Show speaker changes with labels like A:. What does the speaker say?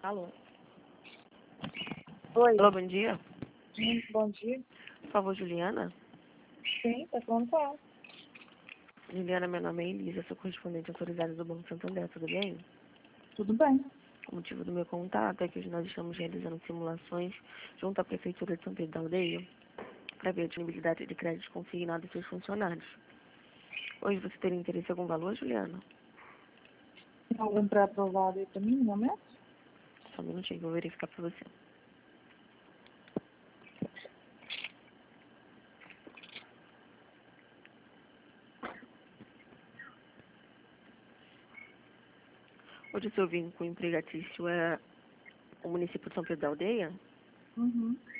A: Alô?
B: Oi.
A: Alô, bom dia.
B: Bom dia.
A: Por favor, Juliana?
B: Sim, tá falando com ela.
A: Juliana, meu nome é Elisa, sou correspondente autorizada do Banco Santander, tudo bem?
B: Tudo bem.
A: O motivo do meu contato é que hoje nós estamos realizando simulações junto à Prefeitura de São Pedro da Aldeia para ver a disponibilidade de crédito consignado dos seus funcionários. Hoje você teria interesse em algum valor, Juliana?
B: Tem algum pré-aprovado aí pra mim no momento?
A: Só um minutinho que eu vou verificar para você. Hoje o seu vínculo empregatício é o município de São Pedro da Aldeia?
B: Uhum.